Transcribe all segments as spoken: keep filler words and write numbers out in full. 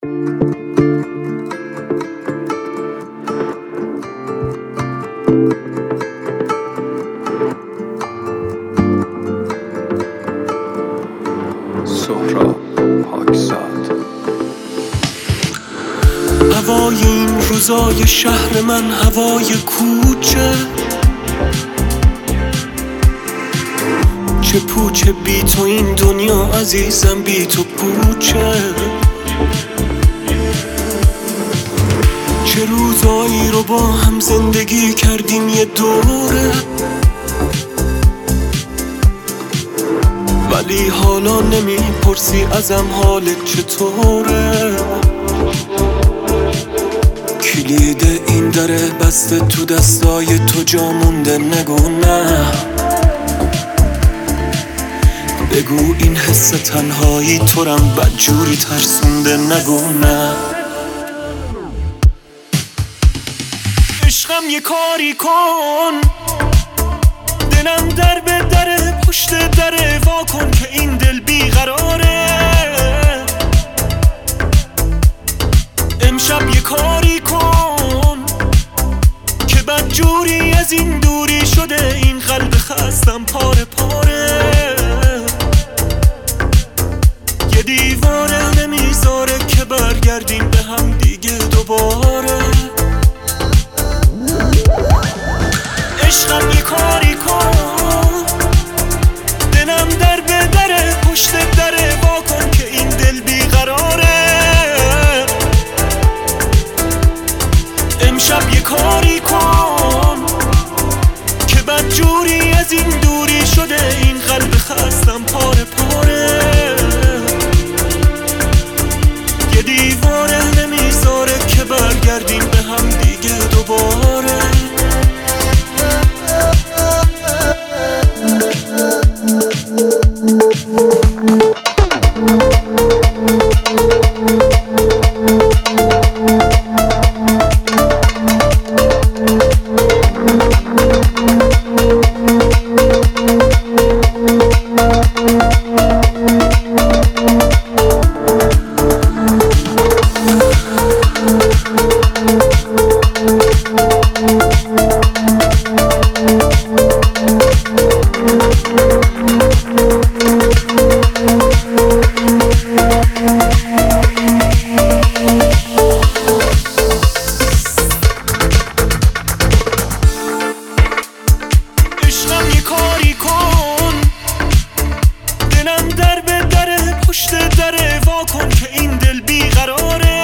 سهراب پاکزاد. هوای این روزای شهر من هوای کوچه، چه پوچه بی تو این دنیا عزیزم، بی تو پوچه. چه روزایی رو با هم زندگی کردیم یه دوره، ولی حالا نمیپرسی ازم حالت چطوره. کلید این دره بسته تو دستای تو، جا مونده نگو نه. بگو این حس تنهایی تو رم بدجوری ترسونده، نگو نه. عشقم یه کاری کن، دلم در به دره پشت دره، وا کن که این دل بیقراره. امشب یه کاری کن که بدجوری از این دوری شده، این قلب خستم پاره پاره. یه دیواره نمیذاره که برگردیم به هم دیگه دوباره. عشقم یه کاری کن، دلم در به دره پشت دره، وا کن که این دل بیقراره. امشب یه کاری کن که بدجوری از این دوری شده، این قلب خستم پاره پاره. یه دیواره نمیذاره که برگردیم به هم دیگه دوباره. عشقم یه کاری کن، دلم در به دره پشت دره، وا کن که این دل بیقراره.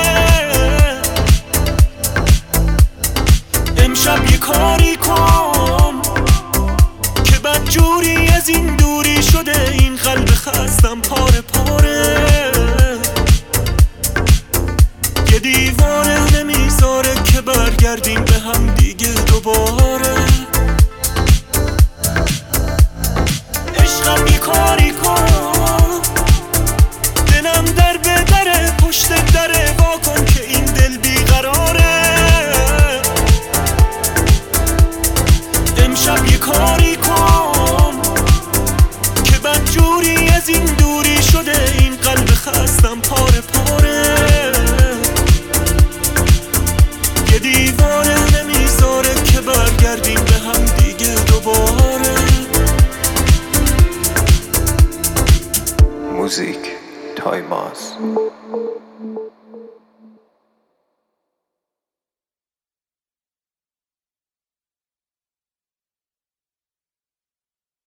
امشب یه کاری کن که بدجوری از این دوری شده، این قلب خستم پاره پاره. یه دیواره نمیذاره که برگردیم به هم دیگه دوباره. عشقم یه کاری کن، دلم در به دره پشت دره، وا کن که این دل بیقراره. امشب یه کاری کن که بدجوری از این دوری شده، این قلب خستم پاره پاره. یه دیواره نمیذاره که برگردیم به هم دیگه دوباره. موزیک تایماز.